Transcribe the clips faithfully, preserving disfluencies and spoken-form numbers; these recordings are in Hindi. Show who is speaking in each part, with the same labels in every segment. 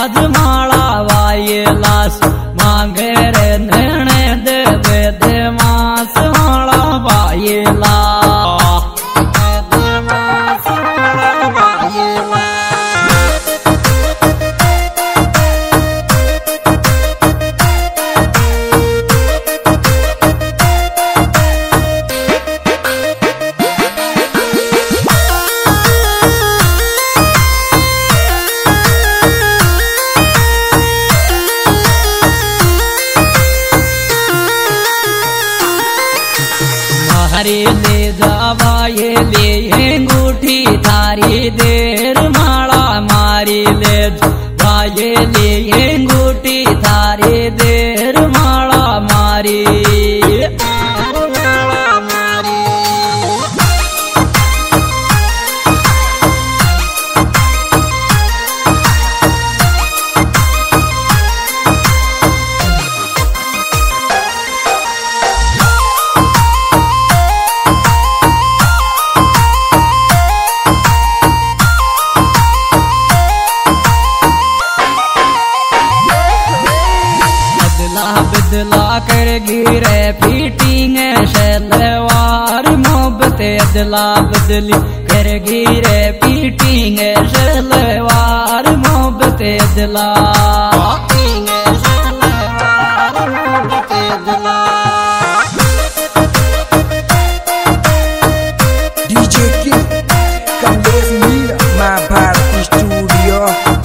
Speaker 1: आज माला वायलास मांगे रे निर्णय दे दे दे मास माला वायला हरे ले जावा ये ले अंगूठी थारी देर माला मारी ले जावा ये ले अंगूठी थारी देर माला मारी बदला कर गिरे फिटिंग शलवार मोहब्बत अदला बदली कर गिरे फिटिंग शलवार मोहब्बत अदला
Speaker 2: DJ king come with me my party studio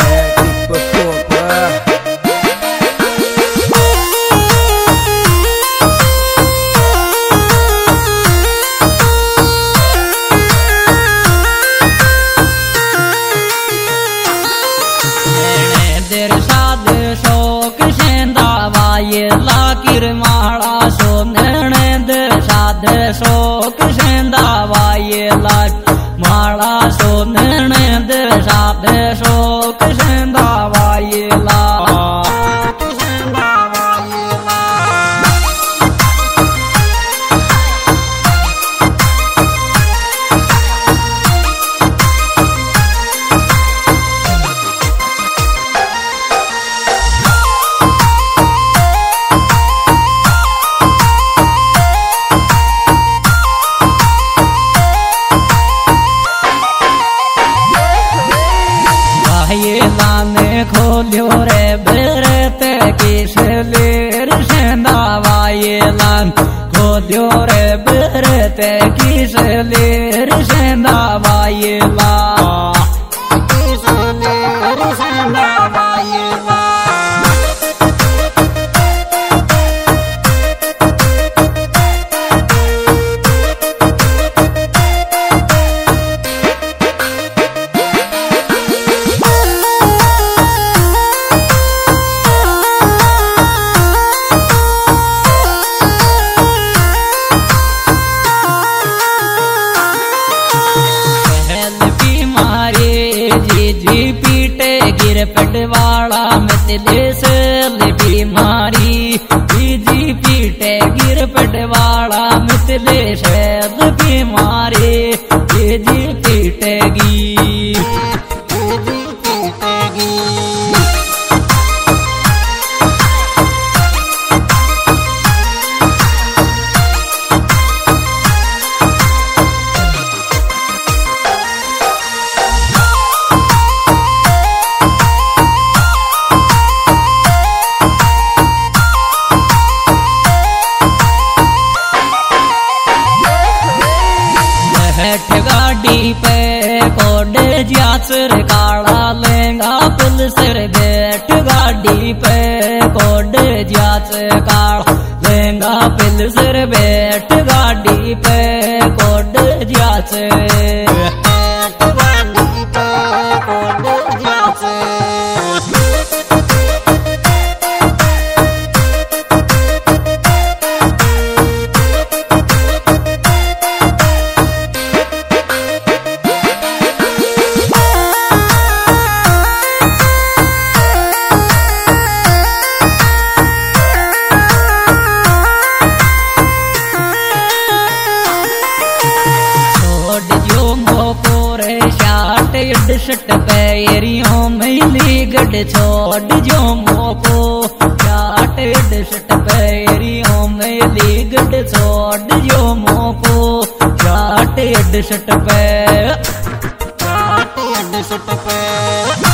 Speaker 1: लाकिर माला सो नैणद साध शोक सेंदा वाये लाट माला सो नैणद साध शोक सेंदा वाये लाट खोलियो रे बेरते किस लेर सेंदा वायलान खोलियो रे बेरते किस लेर सेंदा वायला किस लेर सेंदा वायला जी पीटे गिर पटवाड़ा मितले से बीमारी जी पीटे गिर पटवाड़ा मितले से बीमारी जी पीटेगी गाड़ी पे कोड जाचर काला लेंगा पुल सिर बैठ गाड़ी पे कोड जाच काला लेंगा पुल सिर बैठ गाड़ी पे कोड जाच पैरियों मिली गड छोड़ जो मोको चाट डसट पैरियों मिली गड छोड़ जो मोको चाट डसट पे चाट डसट पे